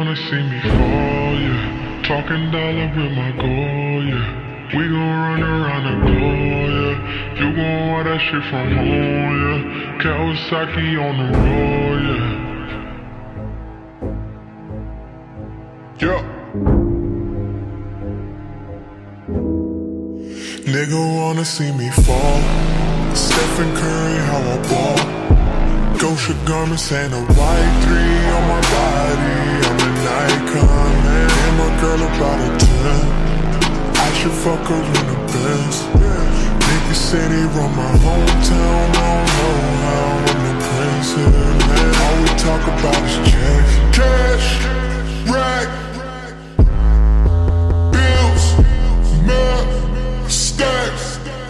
wanna see me fall, yeah. Talking dollar with my goal, yeah. We gon' run around the globe, yeah. You gon' want that shit from home, yeah. Kawasaki on the road, yeah. Yeah. Nigga wanna see me fall. Stephen Curry, how I ball. Gosha garments and a white 3 on my body. I'm an icon, man. And my girl about a 10. I should fuck her in the Benz. Niggas say they run my hometown. I don't know how. I'm the prince here, man. All we talk about is checks. Cash, rack, bills, math, stacks.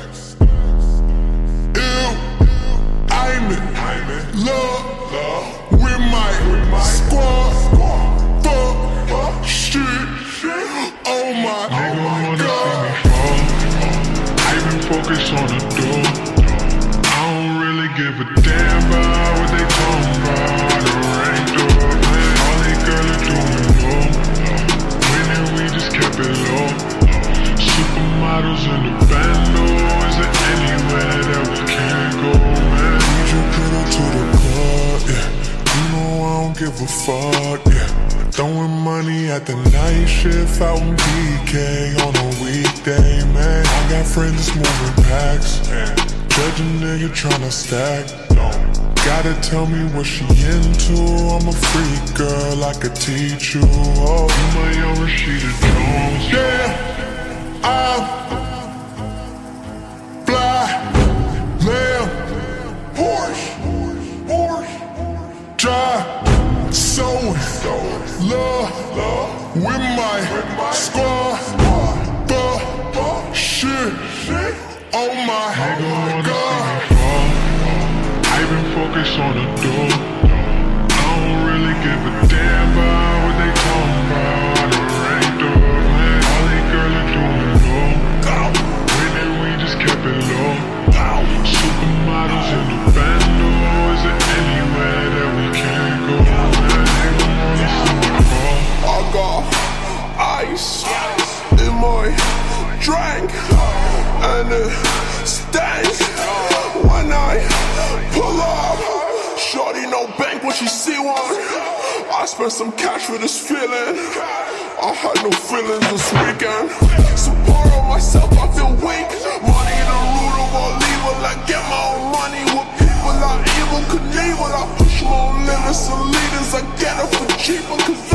Ill, I'm in love with my squad. Fuck, shit. Oh my god. Nigga wanna see me fall. I been focused on the door. I don't really give a damn about what they talking about. The rank door, man. All they girls are doing low. Winning, we just kept it low. Supermodels in the bando. Is there anywhere that we can't go, man? We just put her to the club, yeah. You know I don't give a fuck, yeah. Throwing money at the night shift out in BK on a weekday, man. I got friends moving packs, judge a nigga tryna stack. Gotta tell me what she into. I'm a freak girl, I could teach you. Oh, you my young Rashida Jones. Yeah, I'm fly, lamb, Porsche, drive, sewing. Love with my squad. The shit. Oh my god. I been focused on the door. I don't really give a damn about what they talking about. The rank door, man. All they girls are doing low. Winning, we just kept it low. Supermodels in the bando. Is there anywhere that we can't go, man? I got ice in my drink, and it stank when I pull up. Shorty no bank when she see one. I spent some cash for this feeling. I had no feelings this weekend. Support on myself, I feel weak. Money in the root of all evil. I get my own money with people I evil Knievel. I push my own limits and leaders. I get it for cheaper.